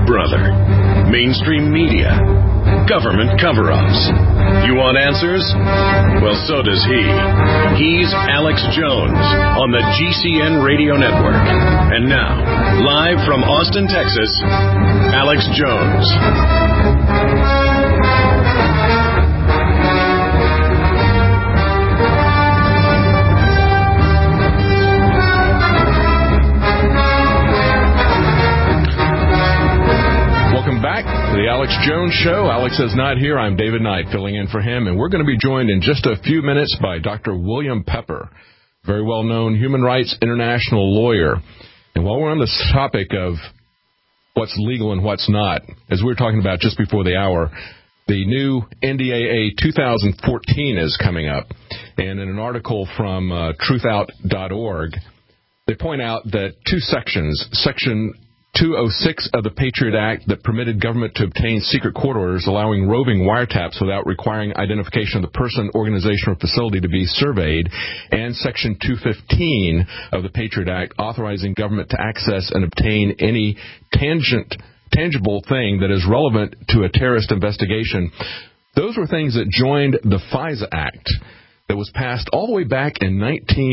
brother? Mainstream media? Government cover-ups? You want answers? Well, so does he. He's Alex Jones on the GCN Radio Network. And now, live from Austin, Texas, Alex Jones. Back to the Alex Jones Show. Alex is not here. I'm David Knight filling in for him, and we're going to be joined in just a few minutes by Dr. William Pepper, very well-known Human Rights International lawyer. And while we're on this topic of what's legal and what's not, as we were talking about just before the hour, the new NDAA 2014 is coming up. And in an article from truthout.org, they point out that two sections, Section 206 of the Patriot Act that permitted government to obtain secret court orders allowing roving wiretaps without requiring identification of the person, organization, or facility to be surveyed, and Section 215 of the Patriot Act authorizing government to access and obtain any tangible thing that is relevant to a terrorist investigation. Those were things that joined the FISA Act that was passed all the way back in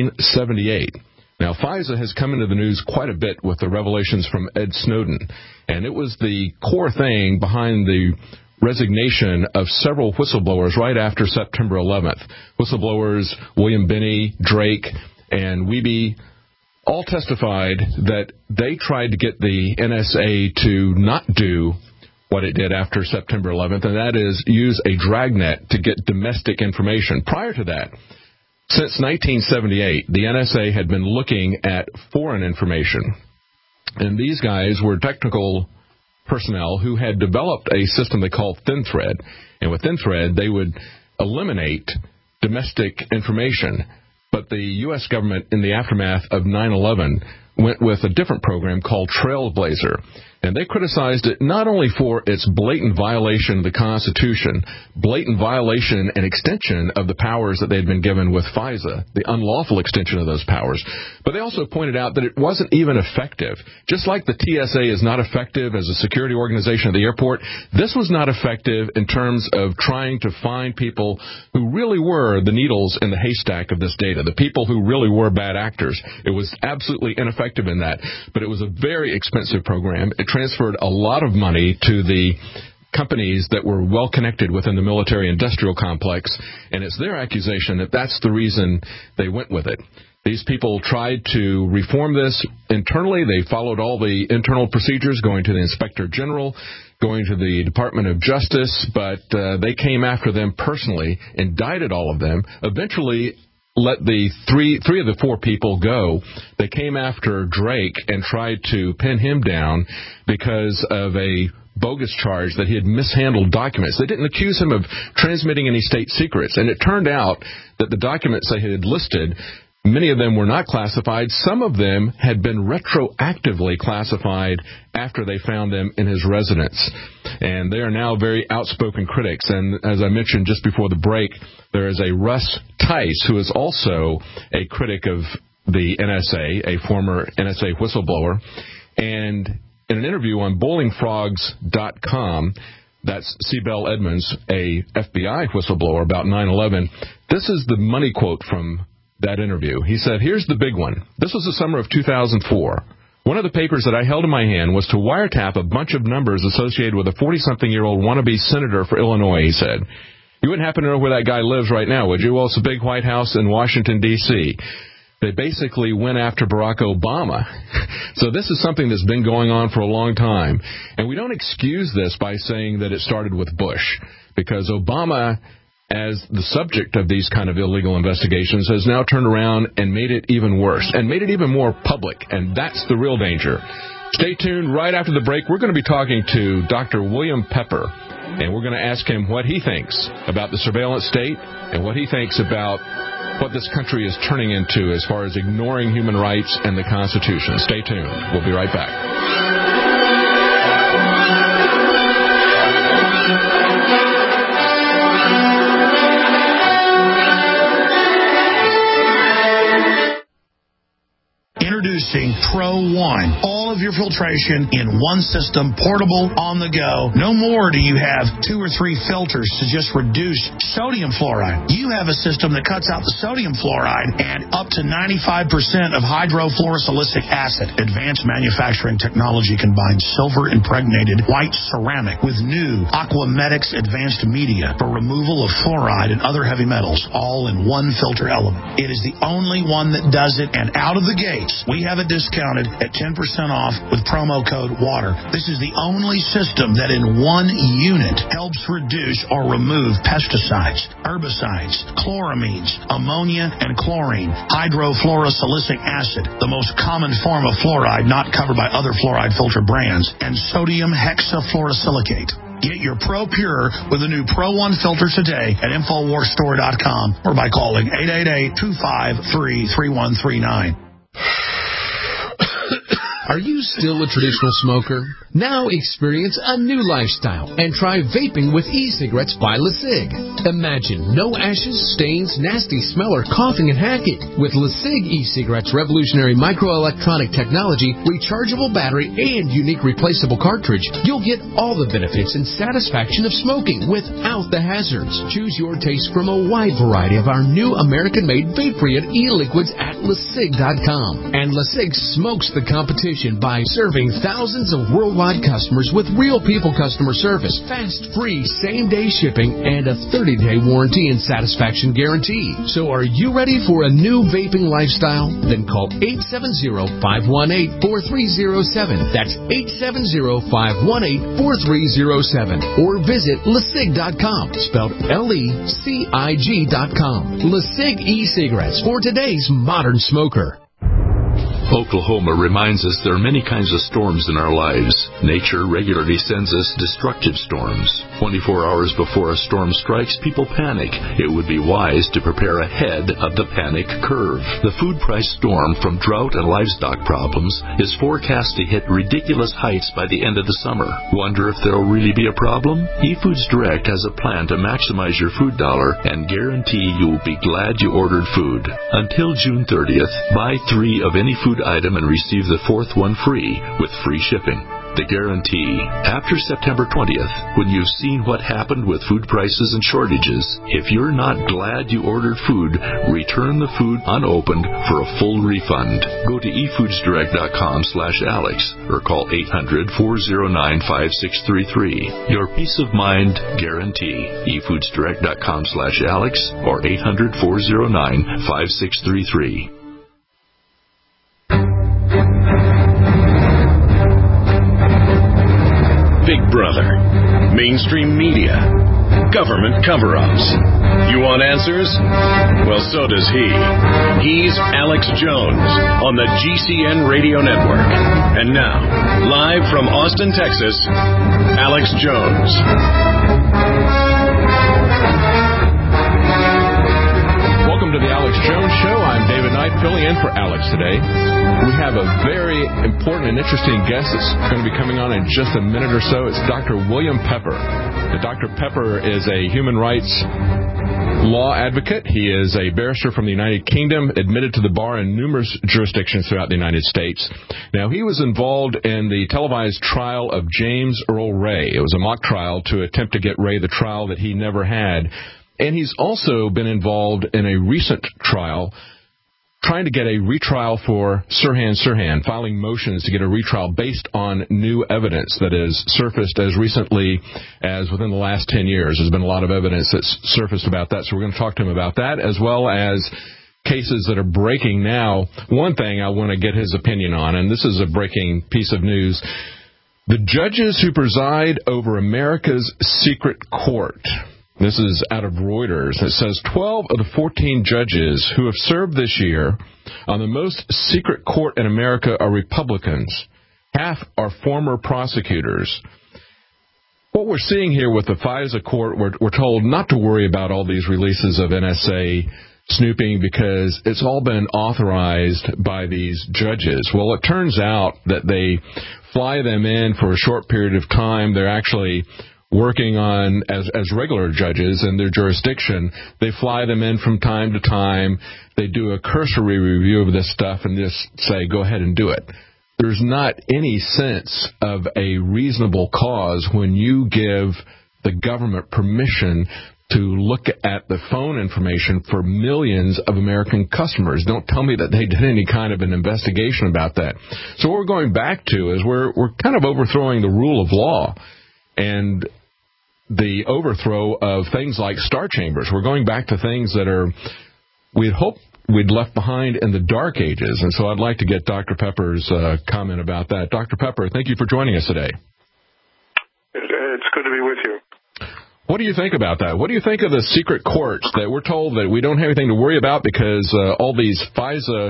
1978. Now, FISA has come into the news quite a bit with the revelations from Ed Snowden, and it was the core thing behind the resignation of several whistleblowers right after September 11th. Whistleblowers William Binney, Drake, and Wiebe all testified that they tried to get the NSA to not do what it did after September 11th, and that is use a dragnet to get domestic information. Prior to that, since 1978, the NSA had been looking at foreign information, and these guys were technical personnel who had developed a system they called ThinThread, and with ThinThread, they would eliminate domestic information. But the U.S. government, in the aftermath of 9/11, went with a different program called Trailblazer. And they criticized it not only for its blatant violation of the Constitution, blatant violation and extension of the powers that they had been given with FISA, the unlawful extension of those powers, but they also pointed out that it wasn't even effective. Just like the TSA is not effective as a security organization at the airport, this was not effective in terms of trying to find people who really were the needles in the haystack of this data, the people who really were bad actors. It was absolutely ineffective in that, but it was a very expensive program. It transferred a lot of money to the companies that were well connected within the military-industrial complex, and it's their accusation that that's the reason they went with it. These people tried to reform this internally. They followed all the internal procedures, going to the Inspector General, going to the Department of Justice, but they came after them personally, indicted all of them, eventually let the three of the four people go. They came after Drake and tried to pin him down because of a bogus charge that he had mishandled documents. They didn't accuse him of transmitting any state secrets, and it turned out that the documents they had listed, many of them were not classified. Some of them had been retroactively classified after they found them in his residence. And they are now very outspoken critics. And as I mentioned just before the break, there is a Russ Tice, who is also a critic of the NSA, a former NSA whistleblower. And in an interview on BowlingFrogs.com, that's C. Bell Edmonds, a FBI whistleblower about 9/11, this is the money quote from that interview. He said, "Here's the big one. This was the summer of 2004. One of the papers that I held in my hand was to wiretap a bunch of numbers associated with a 40-something-year-old wannabe senator for Illinois," he said. "You wouldn't happen to know where that guy lives right now, would you? Well, it's a big White House in Washington, D.C. They basically went after Barack Obama. So this is something that's been going on for a long time. And we don't excuse this by saying that it started with Bush, because Obama, as the subject of these kind of illegal investigations, has now turned around and made it even worse and made it even more public, and that's the real danger. Stay tuned. Right after the break, we're going to be talking to Dr. William Pepper, and we're going to ask him what he thinks about the surveillance state and what he thinks about what this country is turning into as far as ignoring human rights and the Constitution. Stay tuned. We'll be right back. Introducing Pro One. All of your filtration in one system, portable, on the go. No more do you have 2 or 3 filters to just reduce sodium fluoride. You have a system that cuts out the sodium fluoride and up to 95% of hydrofluorosilicic acid. Advanced manufacturing technology combines silver-impregnated white ceramic with new Aquamedics advanced media for removal of fluoride and other heavy metals, all in one filter element. It is the only one that does it, and out of the gates, we have it discounted at 10% off with promo code WATER. This is the only system that in one unit helps reduce or remove pesticides, herbicides, chloramines, ammonia, and chlorine, hydrofluorosilicic acid, the most common form of fluoride not covered by other fluoride filter brands, and sodium hexafluorosilicate. Get your Pro Pure with a new Pro One filter today at InfoWarsStore.com or by calling 888-253-3139. Are you still a traditional smoker? Now experience a new lifestyle and try vaping with e-cigarettes by LeSig. Imagine no ashes, stains, nasty smell, or coughing and hacking. With LeSig e-cigarettes' revolutionary microelectronic technology, rechargeable battery, and unique replaceable cartridge, you'll get all the benefits and satisfaction of smoking without the hazards. Choose your taste from a wide variety of our new American-made vape-free e-liquids at LeSig.com. And LeSig smokes the competition by serving thousands of worldwide customers with real people customer service, fast, free, same-day shipping, and a 30-day warranty and satisfaction guarantee. So are you ready for a new vaping lifestyle? Then call 870-518-4307. That's 870-518-4307. Or visit LeSig.com, spelled LECIG.com. LeSig e-cigarettes for today's modern smoker. Oklahoma reminds us there are many kinds of storms in our lives. Nature regularly sends us destructive storms. 24 hours before a storm strikes, people panic. It would be wise to prepare ahead of the panic curve. The food price storm from drought and livestock problems is forecast to hit ridiculous heights by the end of the summer. Wonder if there will really be a problem? eFoods Direct has a plan to maximize your food dollar and guarantee you will be glad you ordered food. Until June 30th, buy 3 of any food item and receive the 4th one free with free shipping. The guarantee. After September 20th, when you've seen what happened with food prices and shortages, if you're not glad you ordered food, return the food unopened for a full refund. Go to efoodsdirect.com/Alex or call 800-409-5633. Your peace of mind guarantee. efoodsdirect.com/Alex or 800-409-5633. Big Brother, mainstream media, government cover-ups. You want answers? Well, so does he. He's Alex Jones on the GCN Radio Network. And now, live from Austin, Texas, Alex Jones. Welcome to the Alex Jones Show. I'm David Knight, filling in for Alex today. We have a very important and interesting guest that's going to be coming on in just a minute or so. It's Dr. William Pepper. Now, Dr. Pepper is a human rights law advocate. He is a barrister from the United Kingdom, admitted to the bar in numerous jurisdictions throughout the United States. Now, he was involved in the televised trial of James Earl Ray. It was a mock trial to attempt to get Ray the trial that he never had. And he's also been involved in a recent trial trying to get a retrial for Sirhan Sirhan, filing motions to get a retrial based on new evidence that has surfaced as recently as within the last 10 years. There's been a lot of evidence that's surfaced about that, so we're going to talk to him about that, as well as cases that are breaking now. One thing I want to get his opinion on, and this is a breaking piece of news, the judges who preside over America's secret court. This is out of Reuters. It says 12 of the 14 judges who have served this year on the most secret court in America are Republicans. Half are former prosecutors. What we're seeing here with the FISA court, we're told not to worry about all these releases of NSA snooping because it's all been authorized by these judges. Well, it turns out that they fly them in for a short period of time. They're actually working on as regular judges in their jurisdiction. They fly them in from time to time. They do a cursory review of this stuff and just say, go ahead and do it. There's not any sense of a reasonable cause when you give the government permission to look at the phone information for millions of American customers. Don't tell me that they did any kind of an investigation about that. So what we're going back to is we're kind of overthrowing the rule of law and the overthrow of things like star chambers. We're going back to things that we'd hoped we'd left behind in the dark ages. And so I'd like to get Dr. Pepper's comment about that. Dr. Pepper, thank you for joining us today. It's good to be with you. What do you think about that? What do you think of the secret courts that we're told that we don't have anything to worry about because all these FISA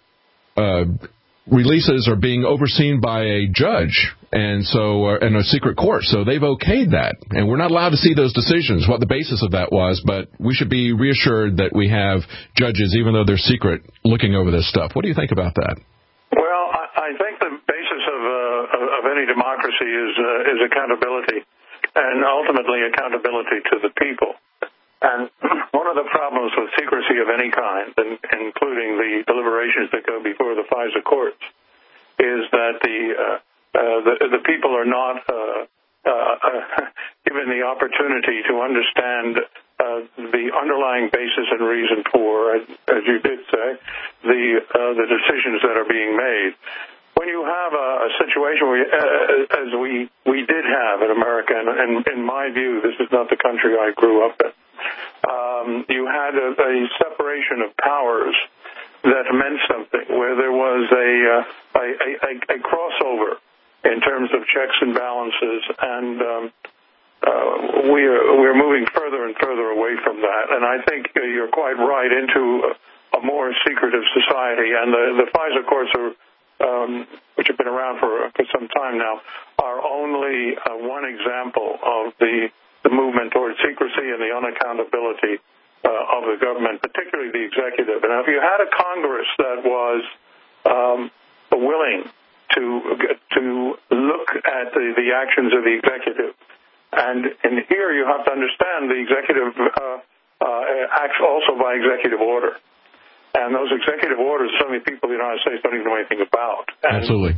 releases are being overseen by a judge and so in a secret court? So they've okayed that, and we're not allowed to see those decisions, what the basis of that was, but we should be reassured that we have judges, even though they're secret, looking over this stuff. What do you think about that? Well, I think the basis of any democracy is accountability, and ultimately accountability to the people. And one of the problems with secrecy of any kind, including the deliberations that go before the FISA courts, is that the people are not given the opportunity to understand the underlying basis and reason for, as you did say, the decisions that are being made. When you have a situation where, as we did have in America, and in my view, this is not the country I grew up in, you had a separation of powers that meant something, where there was a crossover in terms of checks and balances, and we're moving further and further away from that. And I think you're quite right, into a more secretive society. And the FISA courts are, which have been around for some time now, are only one example of the movement towards secrecy and the unaccountability of the government, particularly the executive. And if you had a Congress that was willing to look at the actions of the executive, and here you have to understand the executive acts also by executive order. And those executive orders, so many people in the United States don't even know anything about. And, absolutely.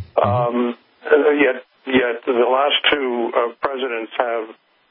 Yet the last two presidents have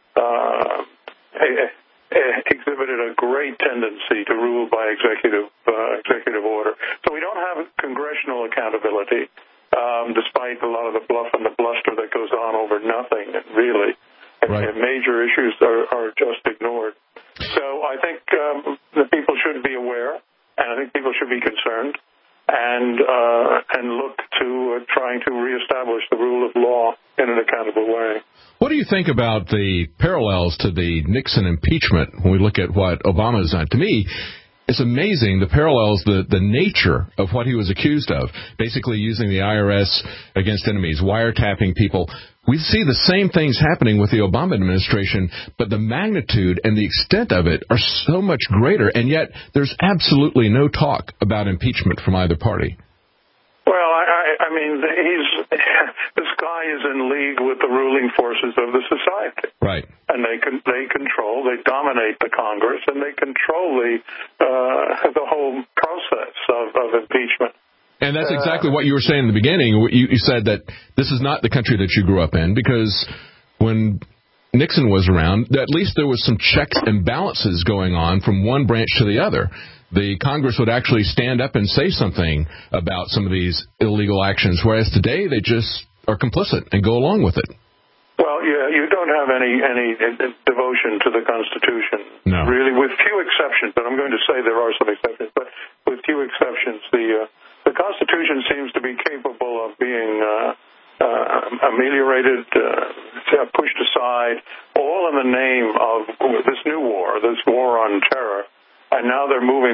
exhibited a great tendency to rule by executive order. So we don't have congressional accountability, despite a lot of the bluff and the bluster that goes on over nothing, really. Right. And major issues are just ignored. So I think the people should be aware, and I think people should be concerned, and look to trying to reestablish the rule of law in an accountable way. What do you think about the parallels to the Nixon impeachment when we look at what Obama has done? To me, it's amazing the parallels, the nature of what he was accused of, basically using the IRS against enemies, wiretapping people. We see the same things happening with the Obama administration, but the magnitude and the extent of it are so much greater, and yet there's absolutely no talk about impeachment from either party. Well, I mean, this guy is in league with the ruling forces of the society. Right. And they dominate the Congress, and they control the whole process of impeachment. And that's exactly what you were saying in the beginning. You said that this is not the country that you grew up in, because when Nixon was around, at least there was some checks and balances going on from one branch to the other. The Congress would actually stand up and say something about some of these illegal actions, whereas today they just are complicit and go along with it. Well, yeah, you don't have any devotion to the Constitution. No. Really, with few exceptions, but I'm going to say there are some exceptions, but with few exceptions, the Constitution seems to be capable of being ameliorated, pushed aside, all in the name of this new war, this war on terror. And now they're moving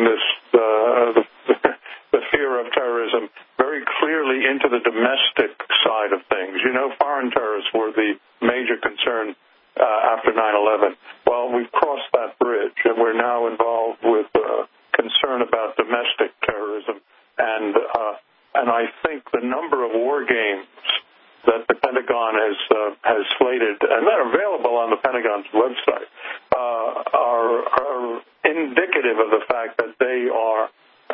the fear of terrorism very clearly into the domestic side of things. You know, foreign terrorists were the major concern after 9/11. Well, we've crossed that bridge, and we're now involved with concern about domestic terrorism. And I think the number of war games that the Pentagon has slated, and they're available on the Pentagon's website, are indicative of the fact that they are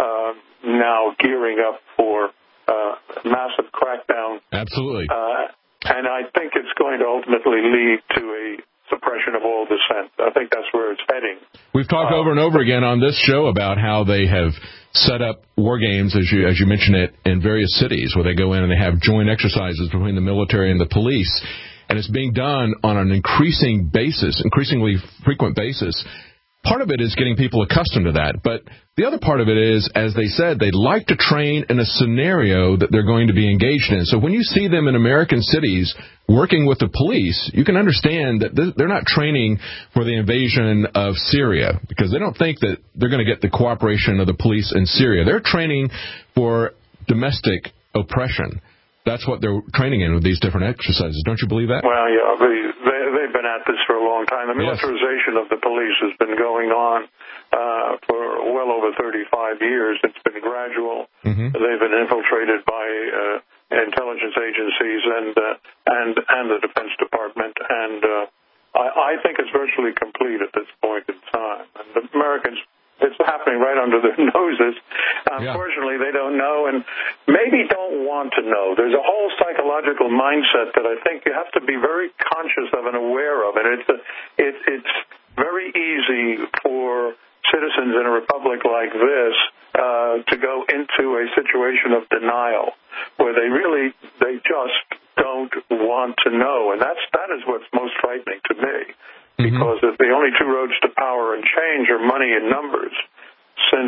now gearing up for massive crackdown. Absolutely. And I think it's going to ultimately lead to a suppression of all dissent. I think that's where it's heading. We've talked over and over again on this show about how they have set up war games, as you mentioned it, in various cities where they go in and they have joint exercises between the military and the police. And it's being done on an increasingly frequent basis. Part of it is getting people accustomed to that. But the other part of it is, as they said, they like to train in a scenario that they're going to be engaged in. So when you see them in American cities working with the police, you can understand that they're not training for the invasion of Syria, because they don't think that they're going to get the cooperation of the police in Syria. They're training for domestic oppression. That's what they're training in with these different exercises. Don't you believe that? Well, yeah, they've been at this for a long time. The militarization of the police has been going on for well over 35 years. It's been gradual. Mm-hmm. They've been infiltrated by intelligence agencies and the Defense Department, and I think it's virtually complete at this point in time. And the Americans, it's happening right under their noses. Unfortunately, they don't know and maybe don't want to know. There's a whole psychological mindset that I think you have to be very conscious of and aware of. And it's very easy for citizens in a republic like this to go into a situation of denial where they just don't want to know. And that is what's most frightening to me. Because if the only two roads to power and change are money and numbers, since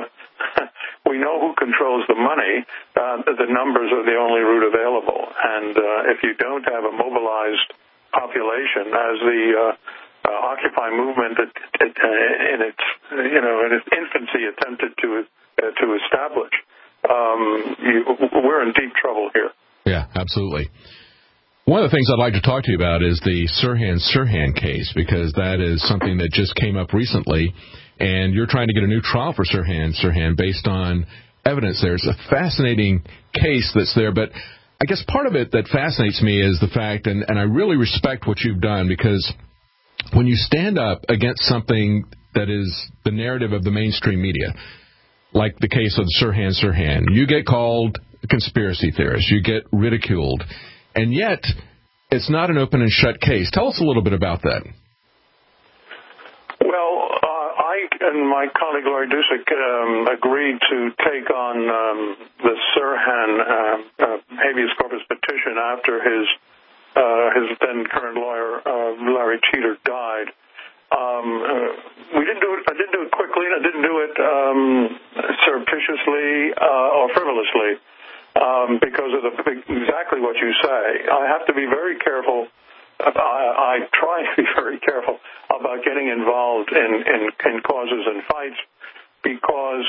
we know who controls the money, the numbers are the only route available. And if you don't have a mobilized population, as the Occupy movement in its infancy attempted to establish, we're in deep trouble here. Yeah, absolutely. One of the things I'd like to talk to you about is the Sirhan case, because that is something that just came up recently, and you're trying to get a new trial for Sirhan based on evidence there. It's a fascinating case that's there, but I guess part of it that fascinates me is the fact, and I really respect what you've done, because when you stand up against something that is the narrative of the mainstream media, like the case of Sirhan, you get called a conspiracy theorist, you get ridiculed. And yet, it's not an open and shut case. Tell us a little bit about that. Well, I and my colleague Laurie Dusek agreed to take on the Sirhan habeas corpus petition after his then current lawyer, Larry Teeter, died. We didn't do it. I didn't do it quickly, and I didn't do it surreptitiously or frivolously. Because of exactly what you say. I have to be very careful. I try to be very careful about getting involved in causes and fights, because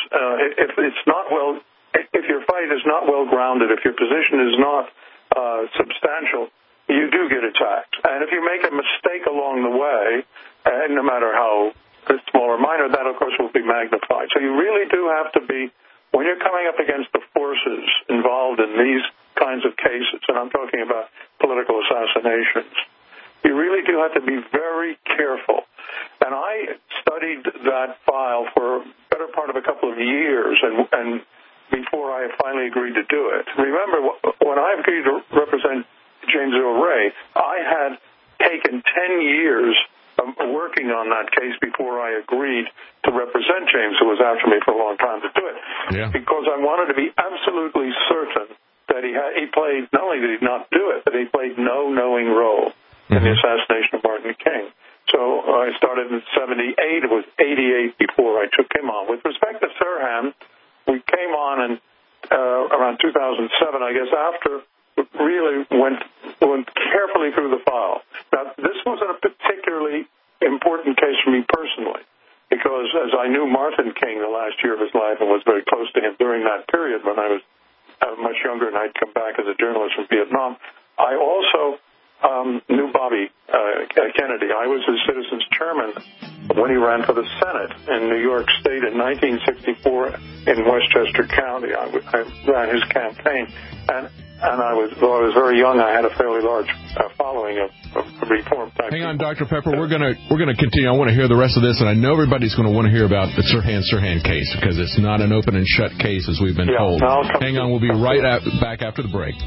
if your fight is not well grounded, if your position is not substantial, you do get attacked. And if you make a mistake along the way, and no matter how small or minor, that of course will be magnified. So you really do have to be. When you're coming up against the forces involved in these kinds of cases, and I'm talking about political assassinations, you really do have to be very careful. And I studied that file for a better part of a couple of years, and before I finally agreed to do it. Remember, when I agreed to represent James Earl Ray, I had taken 10 years working on that case before I agreed to represent James, who was after me for a long time, to do it. Yeah. Because I wanted to be absolutely certain that he played, not only did he not do it, but he played no knowing role in the assassination of Martin King. So I started in 78. It was 88 before I took him on. With respect to Sirhan, we came on in around 2007, I guess, after really went carefully through the file. Now, this wasn't a particularly important case for me personally, because as I knew Martin King the last year of his life and was very close to him during that period when I was much younger and I'd come back as a journalist from Vietnam, I also knew Bobby Kennedy. I was his Citizens Chairman when he ran for the Senate in New York State in 1964 in Westchester County. I ran his campaign. And And though I was very young, I had a fairly large following of Reformed type. Hang on, Dr. Pepper. We're gonna continue. I want to hear the rest of this, and I know everybody's going to want to hear about the Sirhan case because it's not an open and shut case as we've been told. Hang on, we'll be back after the break.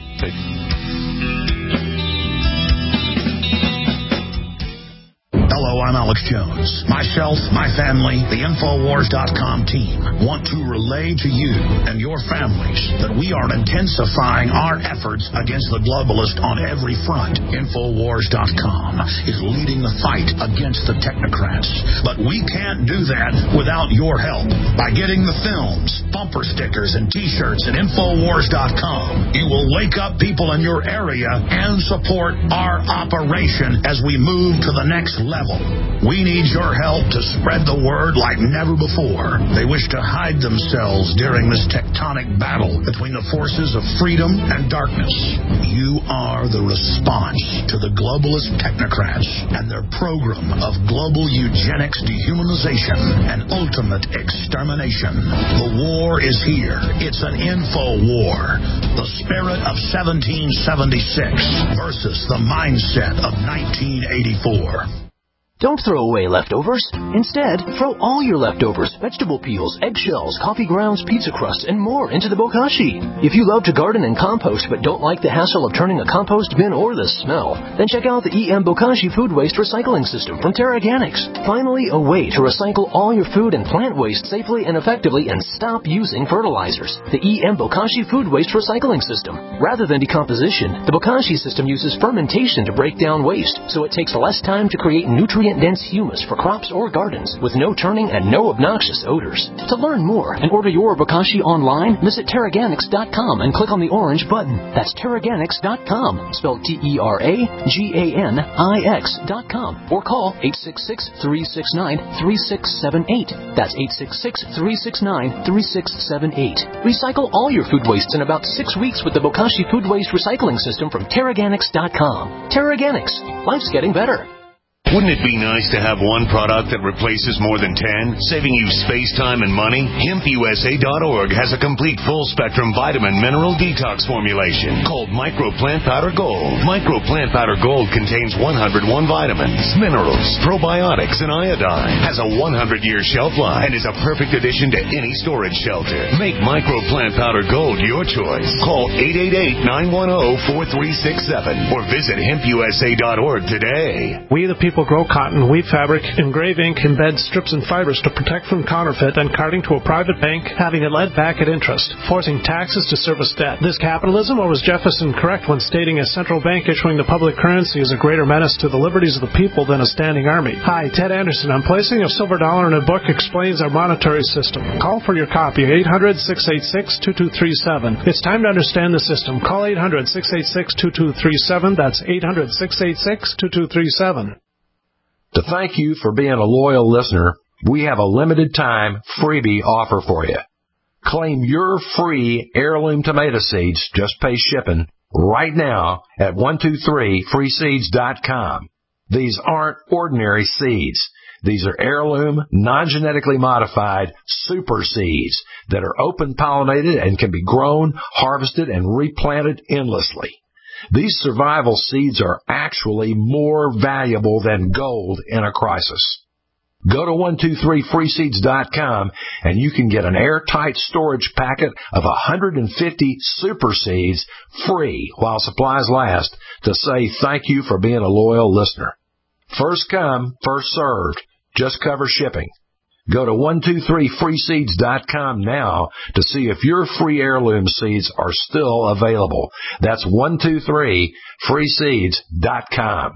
Hello, I'm Alex Jones. Myself, my family, the Infowars.com team want to relay to you and your families that we are intensifying our efforts against the globalist on every front. Infowars.com is leading the fight against the technocrats. But we can't do that without your help. By getting the films, bumper stickers, and T-shirts at Infowars.com, you will wake up people in your area and support our operation as we move to the next level. We need your help to spread the word like never before. They wish to hide themselves during this tectonic battle between the forces of freedom and darkness. You are the response to the globalist technocrats and their program of global eugenics, dehumanization, and ultimate extermination. The war is here. It's an info war. The spirit of 1776 versus the mindset of 1984. Don't throw away leftovers. Instead, throw all your leftovers, vegetable peels, eggshells, coffee grounds, pizza crusts, and more into the bokashi. If you love to garden and compost but don't like the hassle of turning a compost bin or the smell, then check out the EM Bokashi Food Waste Recycling System from TerraGanix. Finally, a way to recycle all your food and plant waste safely and effectively and stop using fertilizers. The EM Bokashi Food Waste Recycling System. Rather than decomposition, the Bokashi system uses fermentation to break down waste, so it takes less time to create nutrient-dense humus for crops or gardens with no turning and no obnoxious odors. To learn more and order your Bokashi online, visit TerraGanix.com and click on the orange button. That's TerraGanix.com, spelled TerraGanix.com, or call 866-369-3678. That's 866-369-3678. Recycle all your food wastes in about 6 weeks with the Bokashi Food Waste Recycling System from TerraGanix.com. TerraGanix. Life's getting better. Wouldn't it be nice to have one product that replaces more than 10, saving you space, time, and money? HempUSA.org has a complete full-spectrum vitamin mineral detox formulation called Micro Plant Powder Gold. Micro Plant Powder Gold contains 101 vitamins, minerals, probiotics, and iodine. Has a 100-year shelf life and is a perfect addition to any storage shelter. Make Micro Plant Powder Gold your choice. Call 888-910-4367 or visit HempUSA.org today. We the people grow cotton, weave fabric, engrave ink, embed strips and fibers to protect from counterfeit and carting to a private bank, having it led back at interest, forcing taxes to service debt. This capitalism, or was Jefferson correct when stating a central bank issuing the public currency is a greater menace to the liberties of the people than a standing army? Hi, Ted Anderson. I'm placing a silver dollar in a book explains our monetary system. Call for your copy, 800-686-2237. It's time to understand the system. Call 800-686-2237. That's 800-686-2237. To thank you for being a loyal listener, we have a limited time freebie offer for you. Claim your free heirloom tomato seeds, just pay shipping, right now at 123freeseeds.com. These aren't ordinary seeds. These are heirloom, non-genetically modified super seeds that are open-pollinated and can be grown, harvested, and replanted endlessly. These survival seeds are actually more valuable than gold in a crisis. Go to 123freeseeds.com and you can get an airtight storage packet of 150 super seeds free while supplies last to say thank you for being a loyal listener. First come, first served. Just cover shipping. Go to 123freeseeds.com now to see if your free heirloom seeds are still available. That's 123freeseeds.com.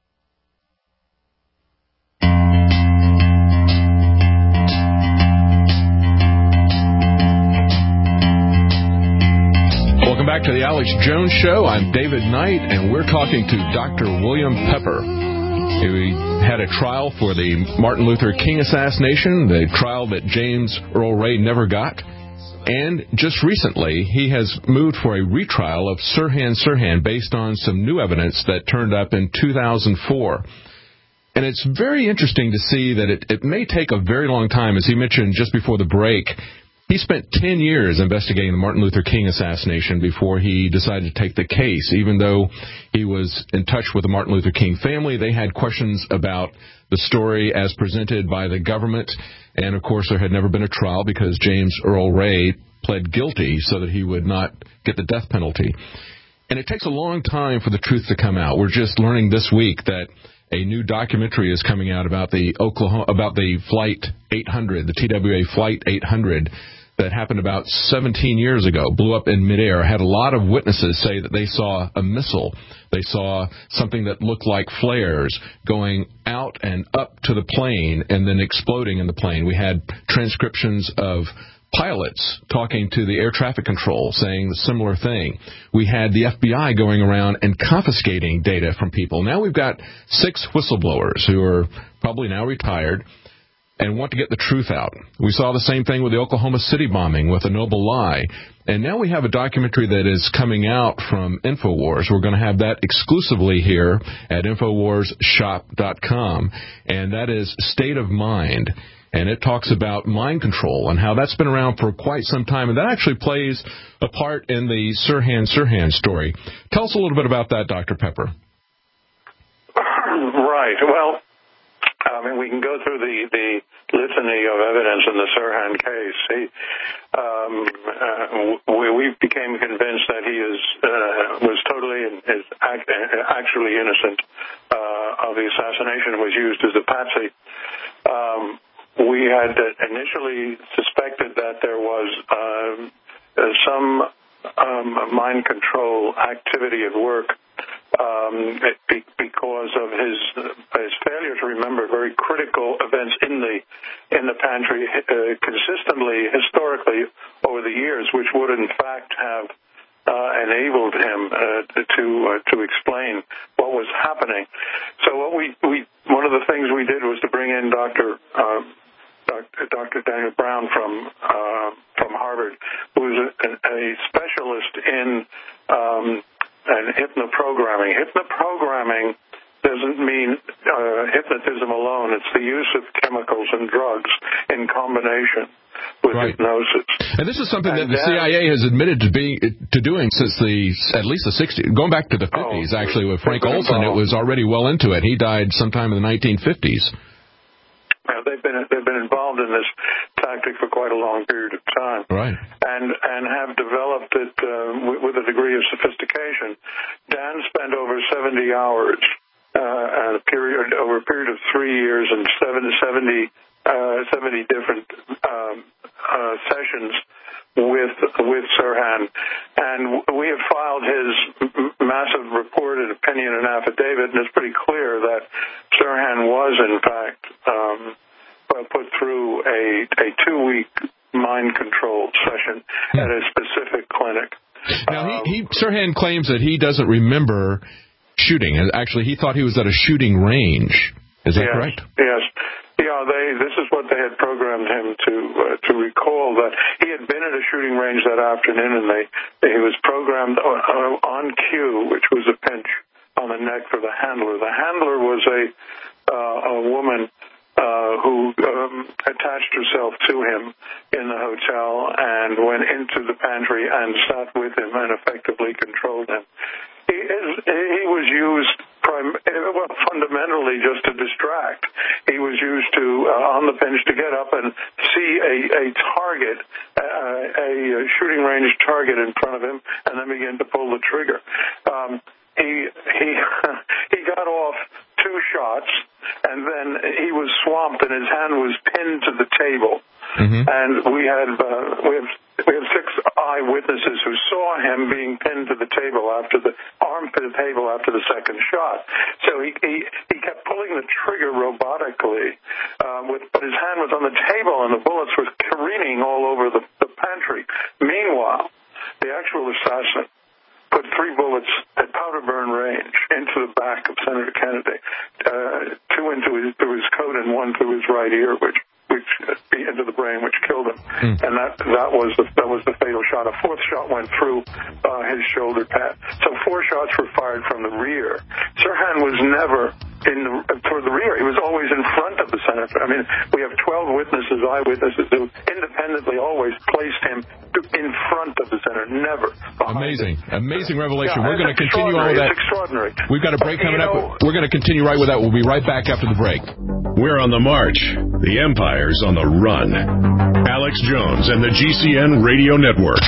Welcome back to the Alex Jones Show. I'm David Knight, and we're talking to Dr. William Pepper. We had a trial for the Martin Luther King assassination, the trial that James Earl Ray never got. And just recently, he has moved for a retrial of Sirhan based on some new evidence that turned up in 2004. And it's very interesting to see that it may take a very long time, as he mentioned just before the break. He spent 10 years investigating the Martin Luther King assassination before he decided to take the case. Even though he was in touch with the Martin Luther King family, they had questions about the story as presented by the government. And, of course, there had never been a trial because James Earl Ray pled guilty so that he would not get the death penalty. And it takes a long time for the truth to come out. We're just learning this week that a new documentary is coming out about the Flight 800, the TWA Flight 800, that happened about 17 years ago, blew up in midair. Had a lot of witnesses say that they saw a missile. They saw something that looked like flares going out and up to the plane and then exploding in the plane. We had transcriptions of pilots talking to the air traffic control saying the similar thing. We had the FBI going around and confiscating data from people. Now we've got 6 whistleblowers who are probably now retired and want to get the truth out. We saw the same thing with the Oklahoma City bombing with a noble lie. And now we have a documentary that is coming out from InfoWars. We're going to have that exclusively here at InfoWarsShop.com. And that is State of Mind. And it talks about mind control and how that's been around for quite some time. And that actually plays a part in the Sirhan story. Tell us a little bit about that, Dr. Pepper. Right. Well, I mean, we can go through the litany of evidence in the Sirhan case. We became convinced that he was totally and is actually innocent of the assassination and was used as a patsy. We had initially suspected that there was some mind control activity at work because of his failure to remember very critical events in the pantry consistently, historically, over the years, which would in fact have enabled him to explain what was happening. So one of the things we did was to bring in Dr. Daniel Brown from Harvard, who is a specialist in hypnoprogramming. Hypnoprogramming doesn't mean hypnotism alone. It's the use of chemicals and drugs in combination with hypnosis. And this is something that the CIA has admitted to doing since at least the 60s, going back to the 50s, actually, with Frank Olson. It was already well into it. He died sometime in the 1950s. They've been involved in this tactic for quite a long period of time, right? And have developed it with a degree of sophistication. Dan spent over 70 hours over a period of 3 years and 70 different sessions with Sirhan, and we have filed his massive report and opinion and affidavit, and it's pretty clear that Sirhan was in fact put through a 2-week mind control session at a specific clinic. Now, Sirhan claims that he doesn't remember shooting. Actually, he thought he was at a shooting range. Is that correct? Yes. Yeah, this is what they had programmed him to recall, that he had been at a shooting range that afternoon, and he was programmed on cue, which was a pinch on the neck for the handler. The handler was a woman who attached herself to him in the hotel and went into the pantry and sat with him and effectively controlled him. He was used fundamentally just to distract. He was used to, on the bench, to get up and see a target, a shooting range target in front of him, and then begin to pull the trigger. He got off 2 shots, and then he was swamped, and his hand was pinned to the table. Mm-hmm. And we have 6 eyewitnesses who saw him being pinned to the table after the second shot. So he kept pulling the trigger robotically, but his hand was on the table and the bullets were careening all over the pantry. Meanwhile, the actual assassin put 3 bullets at powder burn range into the back of Senator Kennedy, 2 through his coat and 1 through his right ear, which into the brain, which killed him. And that was the fatal shot. A 4th shot went through his shoulder pad. So 4 shots were fired from the rear. Sirhan was never toward the rear. He was always in front of the senator. I mean, we have 12 witnesses, eyewitnesses, who independently always placed him in front of the senator, never behind him. Amazing revelation. Yeah, We're going to continue on with that. It's extraordinary. We've got a break coming up. We're going to continue right with that. We'll be right back after the break. We're on the march. The empire's on the run. Alex Jones and the GCN Radio Network.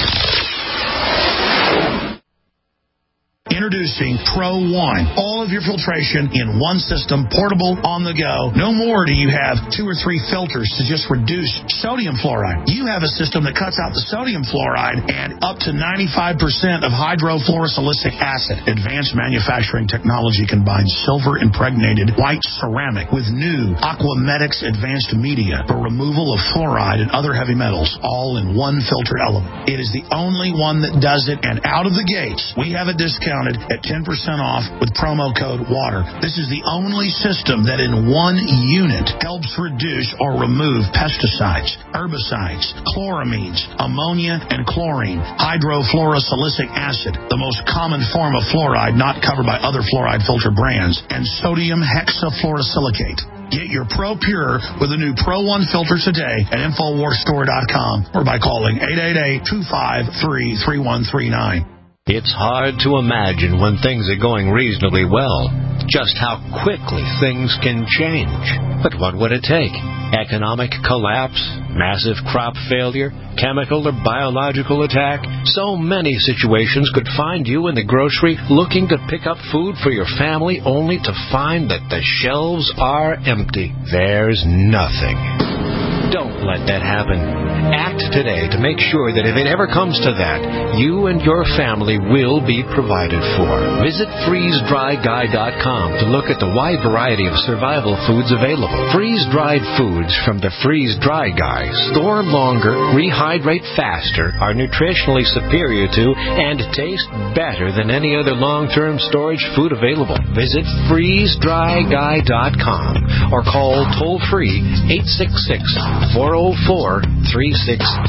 Introducing Pro One. All of your filtration in one system, portable, on the go. No more do you have 2 or 3 filters to just reduce sodium fluoride. You have a system that cuts out the sodium fluoride and up to 95% of hydrofluorosilicic acid. Advanced manufacturing technology combines silver-impregnated white ceramic with new Aquamedics advanced media for removal of fluoride and other heavy metals, all in one filtered element. It is the only one that does it, and out of the gates, we have a discount at 10% off with promo code WATER. This is the only system that in one unit helps reduce or remove pesticides, herbicides, chloramines, ammonia, and chlorine, hydrofluorosilicic acid, the most common form of fluoride not covered by other fluoride filter brands, and sodium hexafluorosilicate. Get your Pro Pure with the new Pro One filter today at InfoWarsStore.com or by calling 888-253-3139. It's hard to imagine when things are going reasonably well just how quickly things can change. But what would it take? Economic collapse? Massive crop failure? Chemical or biological attack? So many situations could find you in the grocery looking to pick up food for your family only to find that the shelves are empty. There's nothing. Don't let that happen. Act today to make sure that if it ever comes to that, you and your family will be provided for. Visit freezedryguy.com to look at the wide variety of survival foods available. Freeze-dried foods from the Freeze Dry Guy store longer, rehydrate faster, are nutritionally superior to, and taste better than any other long-term storage food available. Visit freezedryguy.com or call toll-free 866-404-3663.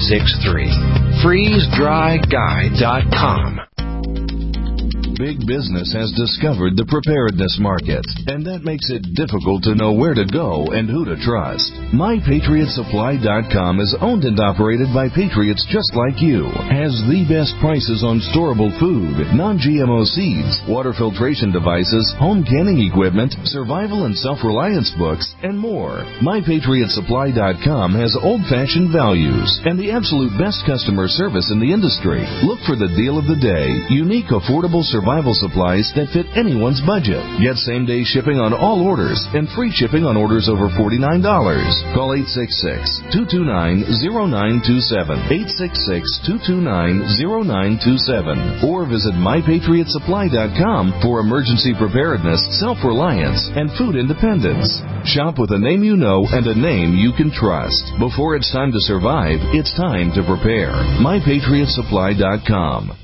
FreezeDryGuy.com. Big business has discovered the preparedness market, and that makes it difficult to know where to go and who to trust. MyPatriotSupply.com is owned and operated by patriots just like you, has the best prices on storable food, non-GMO seeds, water filtration devices, home canning equipment, survival and self-reliance books, and more. MyPatriotSupply.com has old-fashioned values and the absolute best customer service in the industry. Look for the deal of the day, unique, affordable survival supplies that fit anyone's budget. Get same-day shipping on all orders and free shipping on orders over $49. Call 866-229-0927, 866-229-0927, or visit MyPatriotSupply.com for emergency preparedness, self-reliance, and food independence. Shop with a name you know and a name you can trust. Before it's time to survive, it's time to prepare. MyPatriotSupply.com.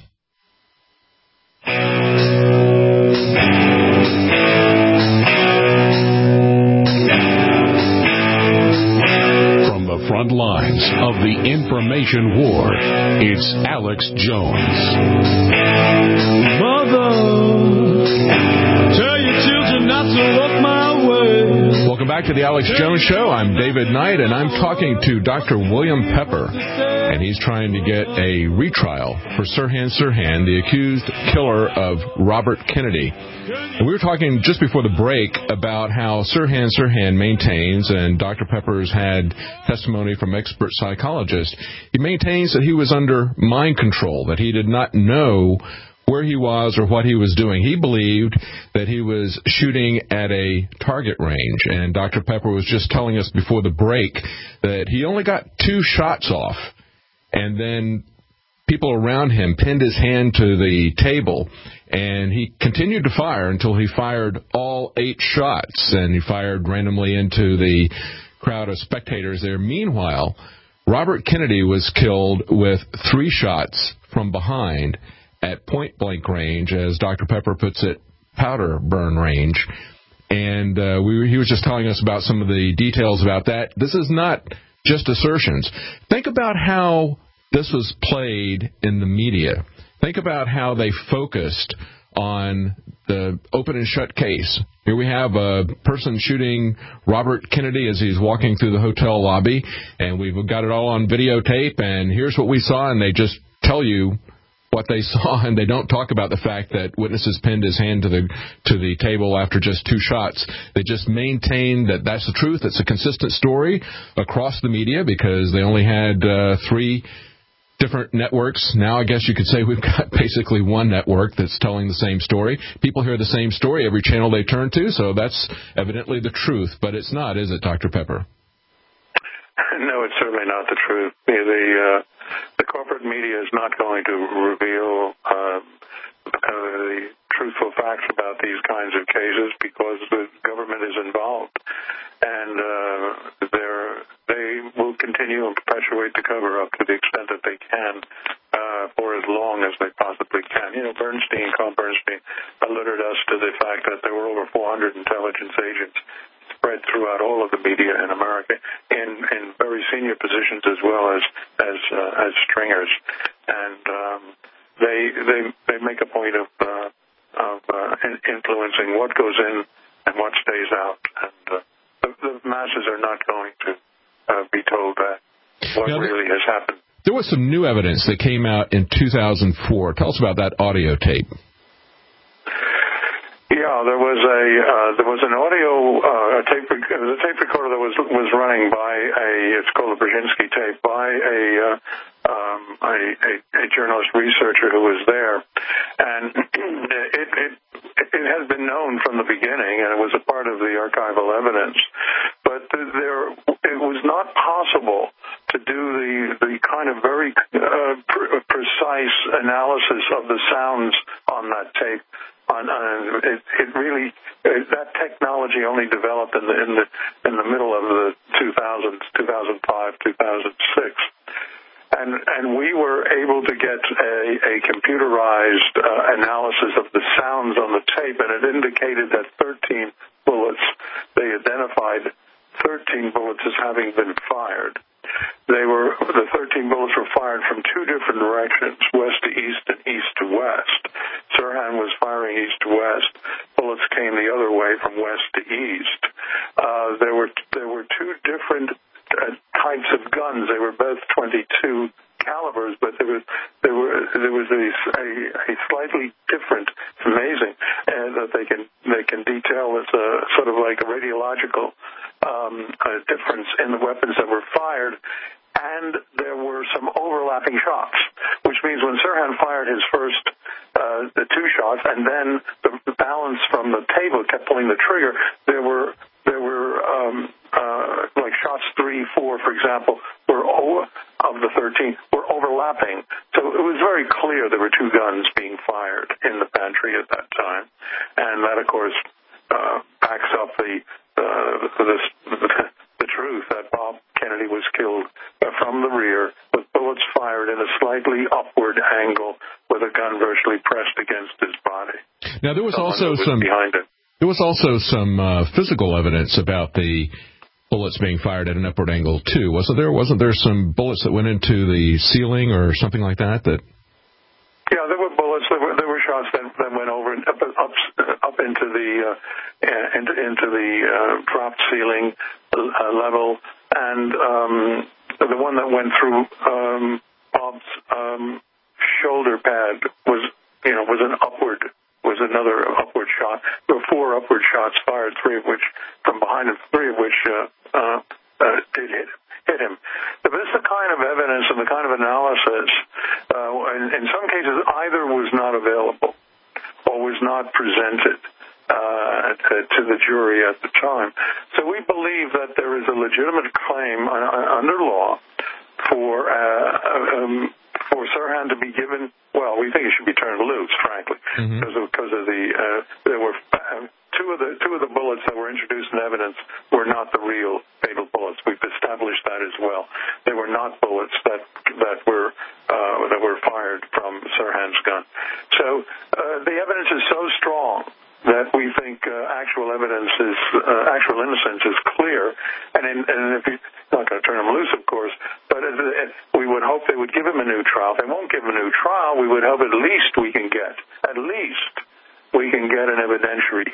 From the front lines of the information war, it's Alex Jones. Mother, tell your children not to walk my way. Welcome back to the Alex Jones Show. I'm David Knight, and I'm talking to Dr. William Pepper, and he's trying to get a retrial for Sirhan Sirhan, the accused killer of Robert Kennedy. And we were talking just before the break about how Sirhan Sirhan maintains, and Dr. Pepper's had testimony from expert psychologists, he maintains that he was under mind control, that he did not know where he was or what he was doing. He believed that he was shooting at a target range, and Dr. Pepper was just telling us before the break that he only got 2 shots off, and then people around him pinned his hand to the table, and he continued to fire until he fired all 8 shots, and he fired randomly into the crowd of spectators there. Meanwhile, Robert Kennedy was killed with 3 shots from behind at point-blank range, as Dr. Pepper puts it, powder burn range. And he was just telling us about some of the details about that. This is not just assertions. Think about how this was played in the media. Think about how they focused on the open and shut case. Here we have a person shooting Robert Kennedy as he's walking through the hotel lobby, and we've got it all on videotape, and here's what we saw, and they just tell you what they saw, and they don't talk about the fact that witnesses pinned his hand to the table after just 2 shots. They just maintain that that's the truth. It's a consistent story across the media because they only had 3 different networks. Now I guess you could say we've got basically one network that's telling the same story. People hear the same story every channel they turn to, so that's evidently the truth. But it's not, is it, Dr. Pepper? No, it's certainly not the truth. The corporate media is not going to reveal the truthful facts about these kinds of cases because the government is involved, and they will continue and perpetuate the cover-up to the extent that they can for as long as they possibly can. You know, Carl Bernstein alerted us to the fact that there were over 400 intelligence agents spread throughout all of the media in America in very senior positions as well as stringers, and they make a point of influencing what goes in and what stays out, and the masses are not going to be told what really has happened. There was some new evidence that came out in 2004. Tell us about that audio tape. Yeah, there was an audio tape recorder that was running by it's called the Brzezinski tape by a journalist researcher who was there, and it has been known from the beginning, and it was a part of the archival evidence, but it was not possible to do the kind of very precise analysis of the sounds on that tape. That technology only developed in the middle of the 2000s, 2005, 2006, and we were able to get a computerized analysis of the sounds on the tape, and it indicated that 13 bullets. They identified 13 bullets as having been fired. The 13 bullets were fired from 2 different directions, west to east and east to west. Sirhan was firing east to west. Bullets came the other way from west to east. There were 2 different types of guns. They were both 22 calibers, but there was a slightly different. It's amazing that they can detail. It's sort of like a radiological difference in the weapons that were fired, and there were some overlapping shots, which means when Sirhan fired his first the 2 shots, and then the balance from the table kept pulling the trigger, there were like shots 3, 4, for example, of the 13 were overlapping. So it was very clear there were 2 guns being fired in the pantry at that time, and that, of course, backs up the truth that Bob Kennedy was killed from the rear with bullets fired in a slightly upward angle with a gun virtually pressed against his body. Now there was also some physical evidence about the bullets being fired at an upward angle too. Wasn't there some bullets that went into the ceiling or something like that? Yeah, there were bullets. There were shots that went over up into the dropped ceiling level, and the one that went through Bob's shoulder pad was another upward shot. There were 4 upward shots fired, 3 of which from behind him, 3 of which did hit him. But this is the kind of evidence and the kind of analysis. In some cases, either was not available or was not presented to the jury at the time. So we believe that there is a legitimate claim under law for Sirhan to be given. Well, we think he should be turned loose, frankly, because of there were two of the bullets that were introduced in evidence were not the real fatal bullets. We've established that as well. They were not bullets that were fired from Sirhan's gun. So the evidence is so strong that we think actual innocence is clear, and if you're not going to turn him loose, of course, but we would hope they would give him a new trial. If they won't give him a new trial, we would hope at least we can get an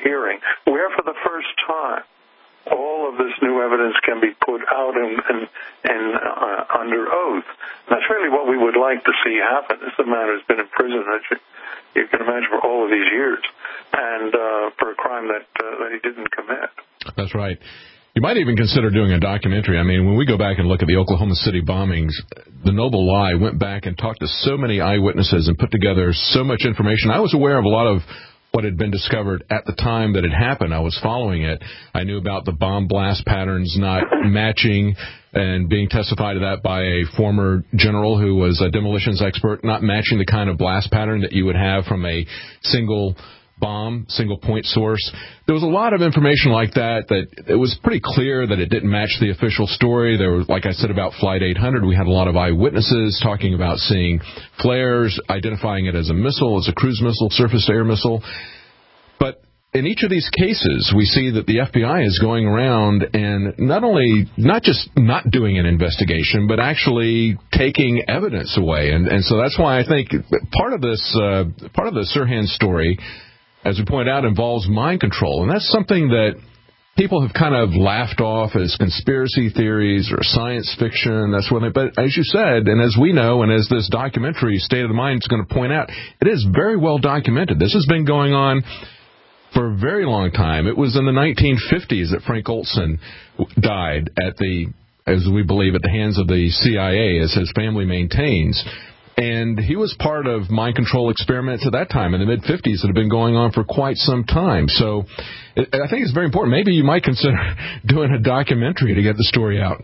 hearing, where for the first time all of this new evidence can be put out and under oath. That's really what we would like to see happen. This man has been in prison, you can imagine, for all of these years, and for a crime that he didn't commit. That's right. You might even consider doing a documentary. I mean, when we go back and look at the Oklahoma City bombings, the Noble Lie went back and talked to so many eyewitnesses and put together so much information. I was aware of a lot of what had been discovered at the time that it happened. I was following it. I knew about the bomb blast patterns not matching and being testified to that by a former general who was a demolitions expert, not matching the kind of blast pattern that you would have from a single bomb, single point source. There was a lot of information like that it was pretty clear that it didn't match the official story. There was, like I said, about Flight 800, we had a lot of eyewitnesses talking about seeing flares, identifying it as a missile, as a cruise missile, surface-to-air missile. But in each of these cases, we see that the FBI is going around and not just not doing an investigation, but actually taking evidence away. And so that's why I think part of the Sirhan story, as we point out, involves mind control. And that's something that people have kind of laughed off as conspiracy theories or science fiction. But as you said, and as we know, and as this documentary, State of the Mind, is going to point out, it is very well documented. This has been going on for a very long time. It was in the 1950s that Frank Olson died as we believe, at the hands of the CIA, as his family maintains. And he was part of mind control experiments at that time in the mid-50s that have been going on for quite some time. So I think it's very important. Maybe you might consider doing a documentary to get the story out.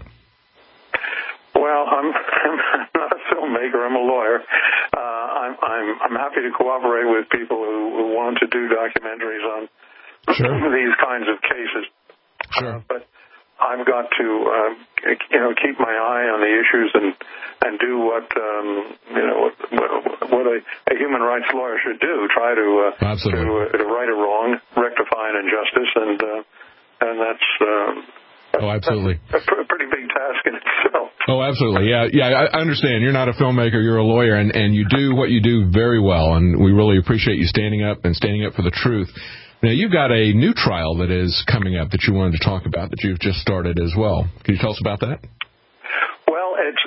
Well, I'm not a filmmaker. I'm a lawyer. I'm happy to cooperate with people who want to do documentaries on these kinds of cases. Sure. But I've got to, keep my eye on the issues and do what a human rights lawyer should do. Try to right a wrong, rectify an injustice, and that's absolutely a pretty big task in itself. Oh, absolutely. Yeah. I understand. You're not a filmmaker. You're a lawyer, and you do what you do very well. And we really appreciate you standing up for the truth. Now, you've got a new trial that is coming up that you wanted to talk about that you've just started as well. Can you tell us about that? Well, it's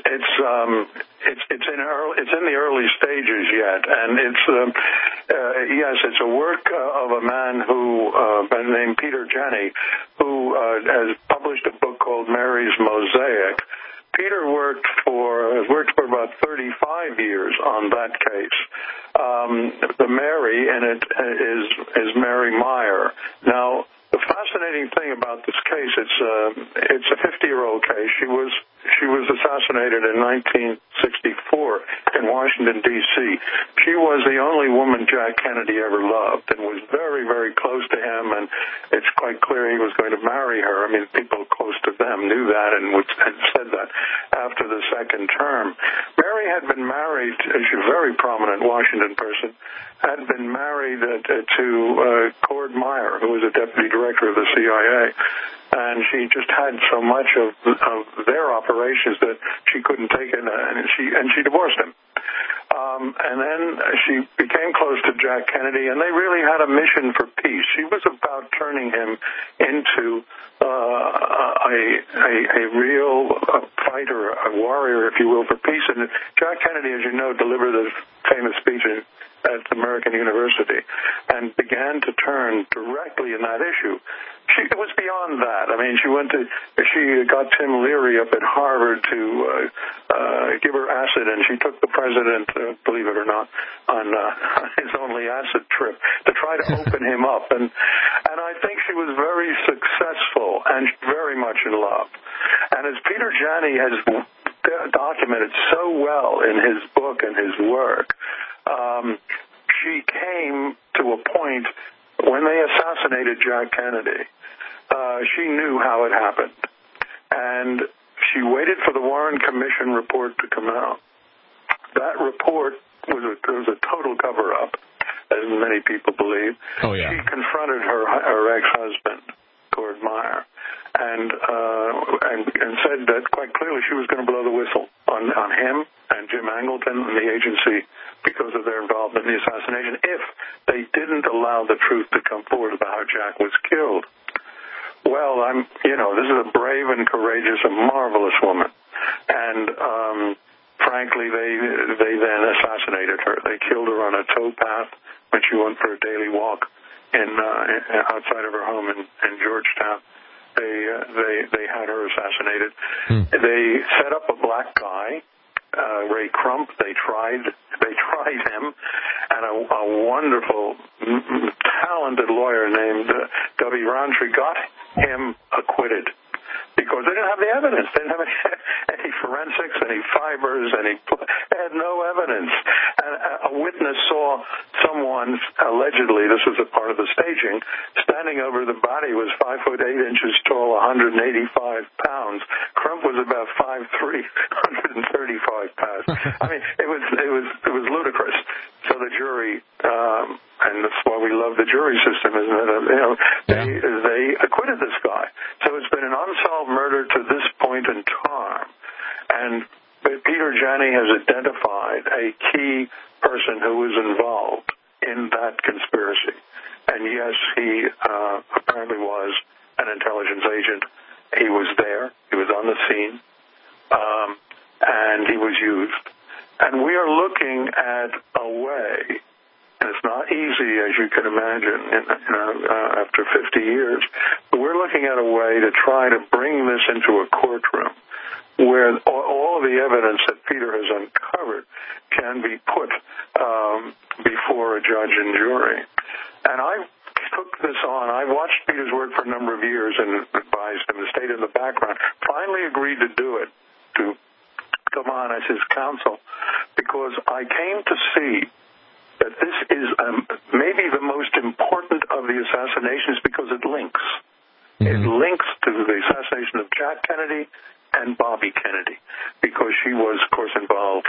in the early stages yet, and it's a work of a man named Peter Janney, who has published a book called Mary's Mosaic. Peter worked for about 35 years on that case. The Mary in it is Mary Meyer. Now, the fascinating thing about this case, it's a 50-year-old case. She was assassinated in 1964 in Washington, D.C. She was the only woman Jack Kennedy ever loved and was very, very close to him, and it's quite clear he was going to marry her. I mean, people close to them knew that and said that after the second term. Mary had been married, she's a very prominent Washington person, had been married to Cord Meyer, who was a deputy director of the CIA. And she just had so much of their operations that she couldn't take it, and she divorced him. And then she became close to Jack Kennedy, and they really had a mission for peace. She was about turning him into a real fighter, a warrior, if you will, for peace. And Jack Kennedy, as you know, delivered a famous speech at American University and began to turn directly in that issue. It was beyond that. I mean, she got Tim Leary up at Harvard to give her acid, and she took the president, believe it or not, on his only acid trip to try to open him up. And I think she was very successful and very much in love. And as Peter Janney has documented so well in his book and his work, she came to a point when they assassinated Jack Kennedy. She knew how it happened, and she waited for the Warren Commission report to come out. That report was a total cover-up, as many people believe. Oh, yeah. She confronted her ex-husband, Cord Meyer, and said that quite clearly she was going to blow the whistle on him and Jim Angleton and the agency because of their involvement in the assassination if they didn't allow the truth to come forward about how Jack was killed. Well, this is a brave and courageous and marvelous woman. And frankly, they then assassinated her. They killed her on a towpath when she went for a daily walk outside of her home in Georgetown. They had her assassinated. They set up a black guy, Ray Crump. They tried him, and a wonderful, talented lawyer named W. Roundtree got him acquitted because they didn't have the evidence. They didn't have any forensics, any fibers, they had no evidence. And a witness saw someone, allegedly, this was a part of the staging, standing over the body, was 5 foot 8 inches tall, 185 pounds. Crump was about 5'3", 135 pounds. I mean, it was ludicrous. So the jury, and that's why we love the jury system, isn't it? They acquitted this guy. So it's been an unsolved murder to this point in time. And Peter Janney has identified a key person who was involved in that conspiracy. And yes, he apparently was an intelligence agent. He was there. He was on the scene. And he was used. And we are looking at a way, and it's not easy, as you can imagine, after 50 years, but we're looking at a way to try to bring this into a courtroom where all of the evidence that Peter has uncovered can be put before a judge and jury. And I took this on. I watched Peter's work for a number of years and advised him, stayed in the background, finally agreed to do it, to come on as his counsel, because I came to see that this is maybe the most important of the assassinations because it links. It links to the assassination of Jack Kennedy and Bobby Kennedy, because she was, of course, involved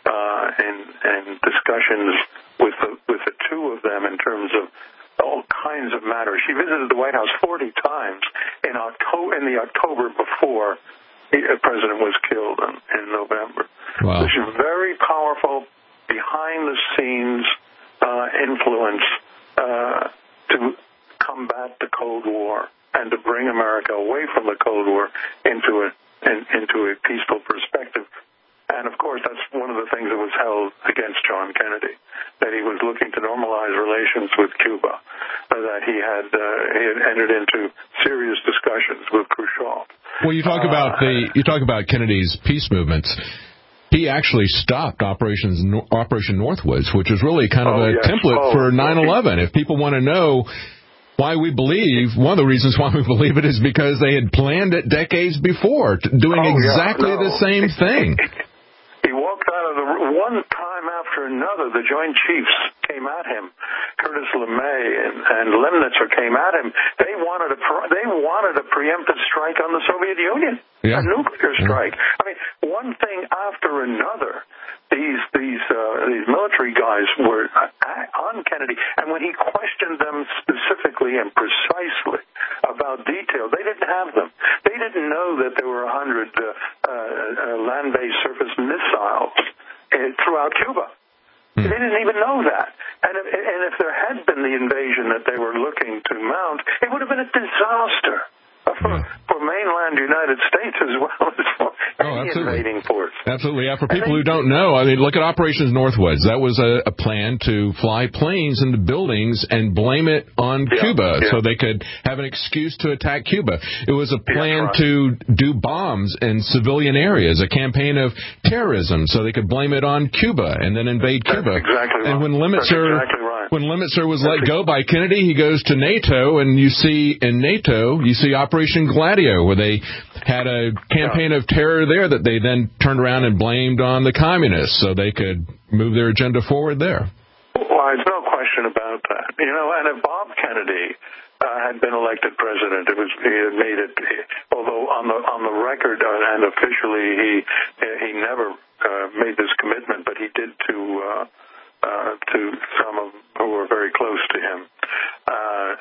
in discussions with the two of them in terms of all kinds of matters. She visited the White House 40 times in the October before the president was killed in November. Wow. So she's very powerful, behind-the-scenes influence to combat the Cold War and to bring America away from the Cold War into a peaceful perspective. And, of course, that's one of the things that was held against John Kennedy, that he was looking to normalize relations with Cuba, that he had entered into serious discussions with Khrushchev. Well, you talk about Kennedy's peace movements. He actually stopped Operation Northwoods, which is really kind of a template for 9/11. If people want to know why we believe, one of the reasons why we believe it is because they had planned it decades before, doing exactly the same thing. He walked out of the room one time after another. The Joint Chiefs came at him. Curtis LeMay and Lemnitzer came at him. They wanted a preemptive strike on the Soviet Union, a nuclear strike. I mean, one thing after another. These military guys were on Kennedy, and when he questioned them specifically and precisely about detail, they didn't have them. They didn't know that there were 100 land-based surface missiles throughout Cuba. They didn't even know that. And if there had been the invasion that they were looking to mount, it would have been a disaster for mainland United States as well as for any invading force. Absolutely. Yeah, for people who don't know, I mean, look at Operation Northwoods. That was a plan to fly planes into buildings and blame it on Cuba so they could have an excuse to attack Cuba. It was a plan to do bombs in civilian areas, a campaign of terrorism so they could blame it on Cuba and then invade Cuba. Exactly right. And when Lemnitzer was let go by Kennedy, he goes to NATO, and you see in NATO, Operation Gladio, where they had a campaign of terror there that they then turned around and blamed on the communists so they could move their agenda forward there. Well, there's no question about that. And if Bob Kennedy had been elected president, he had made it, although on the record and officially he never made this commitment, but he did to some of who were very close to him. And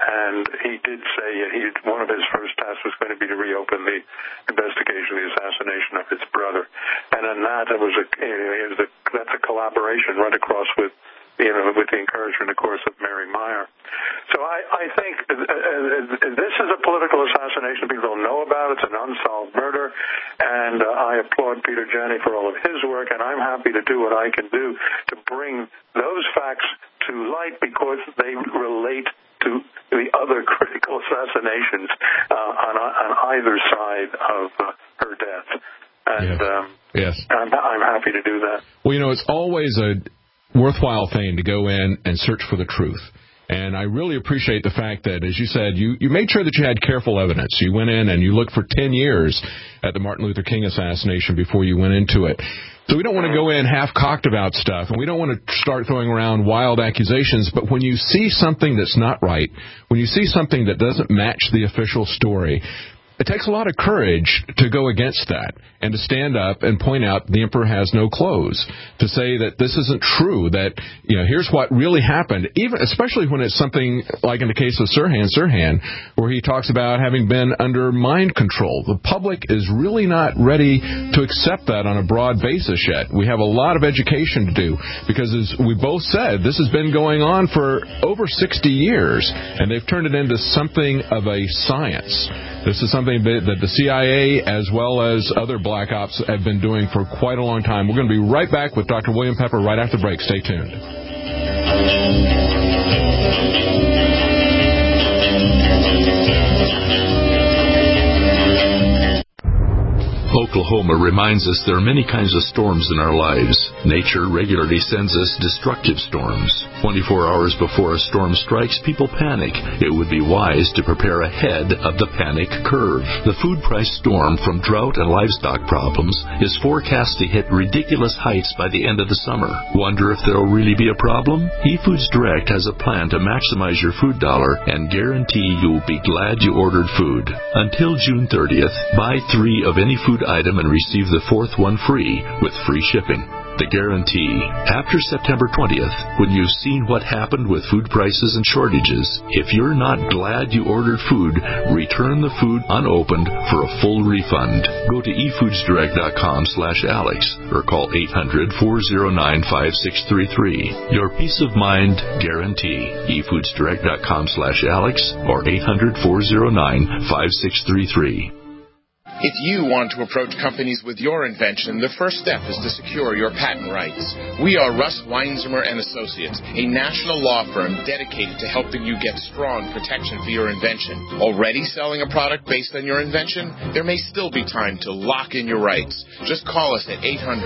he did say one of his first tasks was going to be to reopen the investigation of the assassination of his brother, and in that that's a collaboration right across with the encouragement, of course, of Mary Meyer. So I think this is a political assassination. People don't know about it. It's an unsolved murder, and I applaud Peter Janney for all of his work, and I'm happy to do what I can do to bring those facts to light because they relate to the other critical assassinations on either side of her death. And yes. I'm happy to do that. Well, it's always a worthwhile thing to go in and search for the truth. And I really appreciate the fact that, as you said, you made sure that you had careful evidence. You went in and you looked for 10 years at the Martin Luther King assassination before you went into it. So we don't want to go in half-cocked about stuff, and we don't want to start throwing around wild accusations, but when you see something that's not right, when you see something that doesn't match the official story, it takes a lot of courage to go against that and to stand up and point out the emperor has no clothes, to say that this isn't true, that here's what really happened, even especially when it's something like in the case of Sirhan, where he talks about having been under mind control. The public is really not ready to accept that on a broad basis yet. We have a lot of education to do because, as we both said, this has been going on for over 60 years, and they've turned it into something of a science. This is something that the CIA, as well as other black ops, have been doing for quite a long time. We're going to be right back with Dr. William Pepper right after the break. Stay tuned. Oklahoma reminds us there are many kinds of storms in our lives. Nature regularly sends us destructive storms. 24 hours before a storm strikes, people panic. It would be wise to prepare ahead of the panic curve. The food price storm from drought and livestock problems is forecast to hit ridiculous heights by the end of the summer. Wonder if there will really be a problem? eFoods Direct has a plan to maximize your food dollar and guarantee you'll be glad you ordered food. Until June 30th, buy 3 of any food item and receive the 4th one free with free shipping. The guarantee. After September 20th, when you've seen what happened with food prices and shortages, if you're not glad you ordered food, return the food unopened for a full refund. Go to efoodsdirect.com/Alex or call 800-409-5633. Your peace of mind guarantee. efoodsdirect.com/Alex or 800-409-5633. If you want to approach companies with your invention, the first step is to secure your patent rights. We are Russ Weinzimmer & Associates, a national law firm dedicated to helping you get strong protection for your invention. Already selling a product based on your invention? There may still be time to lock in your rights. Just call us at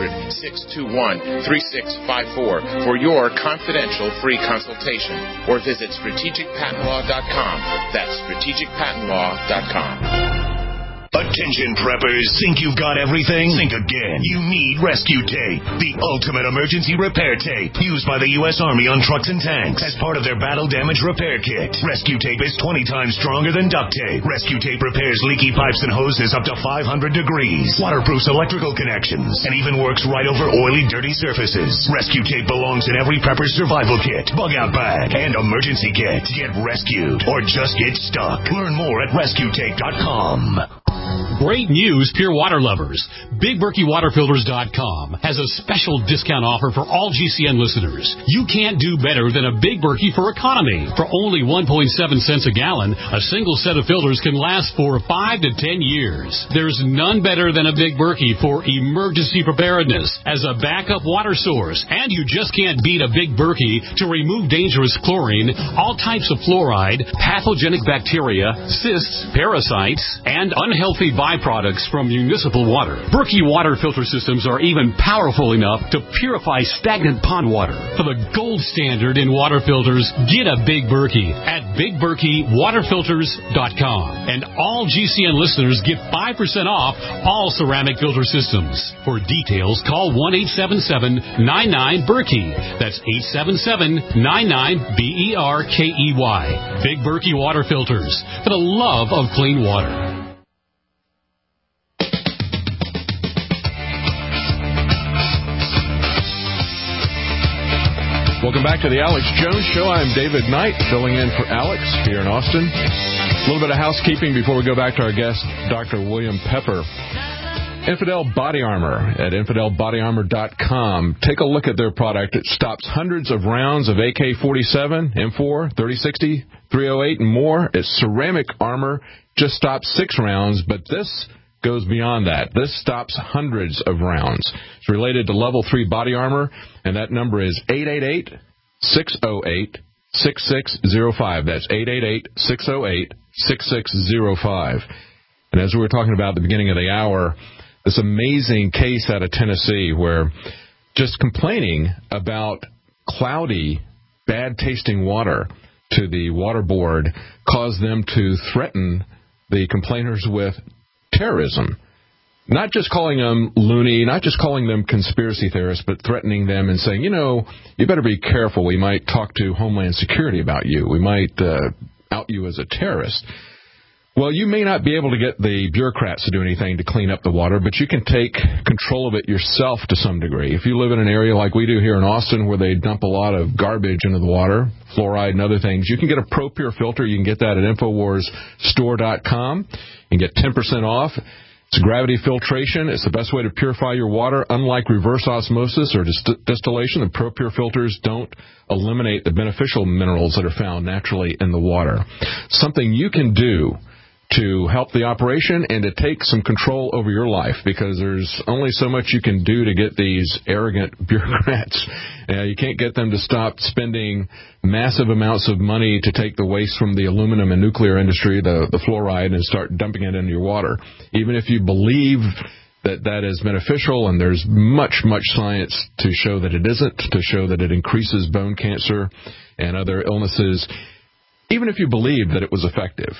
800-621-3654 for your confidential free consultation, or visit strategicpatentlaw.com. That's strategicpatentlaw.com. Attention preppers, think you've got everything? Think again. You need Rescue Tape, the ultimate emergency repair tape used by the U.S. Army on trucks and tanks as part of their battle damage repair kit. Rescue Tape is 20 times stronger than duct tape. Rescue Tape repairs leaky pipes and hoses up to 500 degrees, waterproofs electrical connections, and even works right over oily, dirty surfaces. Rescue Tape belongs in every prepper's survival kit, bug-out bag, and emergency kit. Get rescued or just get stuck. Learn more at rescuetape.com. Great news, pure water lovers. BigBerkeyWaterFilters.com has a special discount offer for all GCN listeners. You can't do better than a Big Berkey for economy. For only 1.7 cents a gallon, a single set of filters can last for 5 to 10 years. There's none better than a Big Berkey for emergency preparedness as a backup water source. And you just can't beat a Big Berkey to remove dangerous chlorine, all types of fluoride, pathogenic bacteria, cysts, parasites, and unhealthy byproducts from municipal water. Berkey water filter systems are even powerful enough to purify stagnant pond water. For the gold standard in water filters, get a Big Berkey at BigBerkeyWaterFilters.com. And all GCN listeners get 5% off all ceramic filter systems. For details, call 1-877-99-BERKEY. That's 877-99-BERKEY. Big Berkey Water Filters, for the love of clean water. Welcome back to the Alex Jones Show. I'm David Knight, filling in for Alex here in Austin. A little bit of housekeeping before we go back to our guest, Dr. William Pepper. Infidel Body Armor at InfidelBodyArmor.com. Take a look at their product. It stops hundreds of rounds of AK-47, M4, 3060, 308, and more. It's ceramic armor. Just stops 6 rounds, but this goes beyond that. This stops hundreds of rounds. It's related to level 3 body armor, and that number is 888-608-6605. That's 888-608-6605. And as we were talking about at the beginning of the hour, this amazing case out of Tennessee where just complaining about cloudy, bad-tasting water to the water board caused them to threaten the complainers with terrorism. Not just calling them loony, not just calling them conspiracy theorists, but threatening them and saying, you better be careful. We might talk to Homeland Security about you. We might out you as a terrorist. Well, you may not be able to get the bureaucrats to do anything to clean up the water, but you can take control of it yourself to some degree. If you live in an area like we do here in Austin where they dump a lot of garbage into the water, fluoride and other things, you can get a ProPure filter. You can get that at InfoWarsStore.com. You can get 10% off. It's gravity filtration. It's the best way to purify your water. Unlike reverse osmosis or distillation, the ProPure filters don't eliminate the beneficial minerals that are found naturally in the water. Something you can do to help the operation and to take some control over your life, because there's only so much you can do to get these arrogant bureaucrats. You can't get them to stop spending massive amounts of money to take the waste from the aluminum and nuclear industry, the fluoride, and start dumping it into your water. Even if you believe that that is beneficial, and there's much, much science to show that it isn't, to show that it increases bone cancer and other illnesses, even if you believe that it was effective,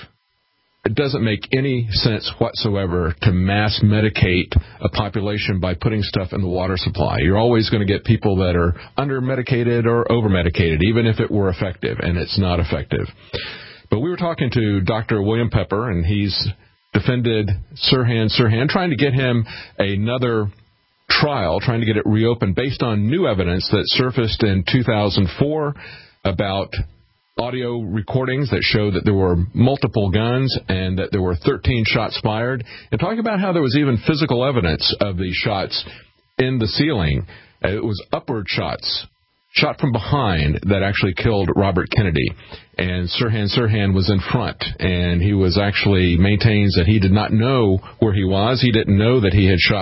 it doesn't make any sense whatsoever to mass medicate a population by putting stuff in the water supply. You're always going to get people that are under-medicated or over-medicated, even if it were effective, and it's not effective. But we were talking to Dr. William Pepper, and he's defended Sirhan, trying to get him another trial, trying to get it reopened based on new evidence that surfaced in 2004 about audio recordings that show that there were multiple guns and that there were 13 shots fired, and talking about how there was even physical evidence of these shots in the ceiling. It was upward shots, shot from behind, that actually killed Robert Kennedy. And Sirhan was in front, and he was actually maintains that he did not know where he was. He didn't know that he had shot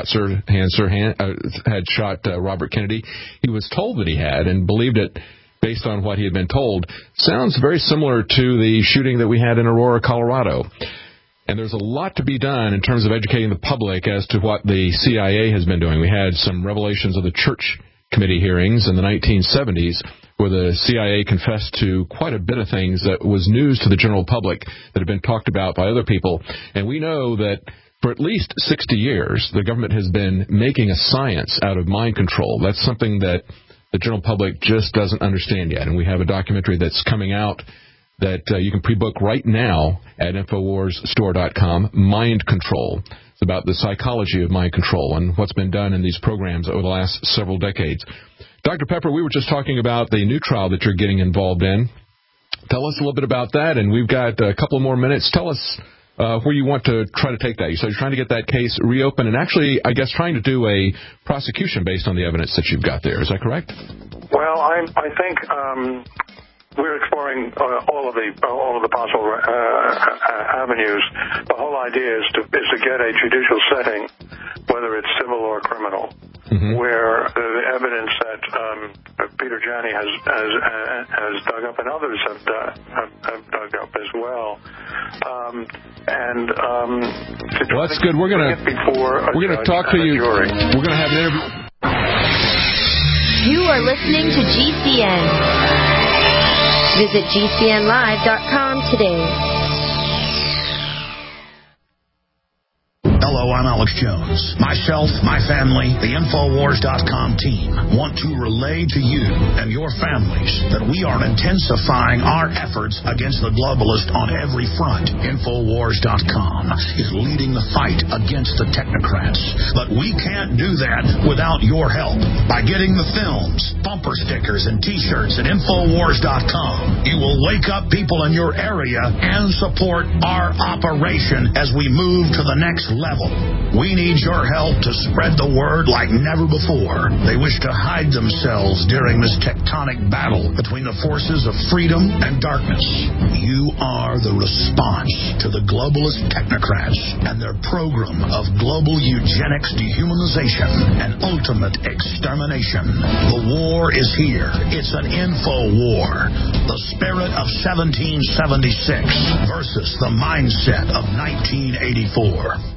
Robert Kennedy. He was told that he had and believed it based on what he had been told. Sounds very similar to the shooting that we had in Aurora, Colorado. And there's a lot to be done in terms of educating the public as to what the CIA has been doing. We had some revelations of the Church Committee hearings in the 1970s where the CIA confessed to quite a bit of things that was news to the general public that had been talked about by other people. And we know that for at least 60 years, the government has been making a science out of mind control. That's something that the general public just doesn't understand yet. And we have a documentary that's coming out that you can pre-book right now at InfoWarsStore.com, Mind Control. It's about the psychology of mind control and what's been done in these programs over the last several decades. Dr. Pepper, we were just talking about the new trial that you're getting involved in. Tell us a little bit about that, and we've got a couple more minutes. Tell us where you want to try to take that. So you're trying to get that case reopened and actually, I guess, trying to do a prosecution based on the evidence that you've got there. Is that correct? Well, I think we're exploring all of the possible avenues. The whole idea is to get a judicial setting, whether it's civil or criminal, where the evidence that Peter Janney has dug up and others have dug up as well. Well, that's good. We're going to talk to you. We're going to have an interview. You are listening to GCN. Visit GCNlive.com today. Hello, I'm Alex Jones. Myself, my family, the Infowars.com team want to relay to you and your families that we are intensifying our efforts against the globalist on every front. Infowars.com is leading the fight against the technocrats. But we can't do that without your help. By getting the films, bumper stickers, and T-shirts at Infowars.com, you will wake up people in your area and support our operation as we move to the next level. We need your help to spread the word like never before. They wish to hide themselves during this tectonic battle between the forces of freedom and darkness. You are the response to the globalist technocrats and their program of global eugenics, dehumanization, and ultimate extermination. The war is here. It's an info war. The spirit of 1776 versus the mindset of 1984.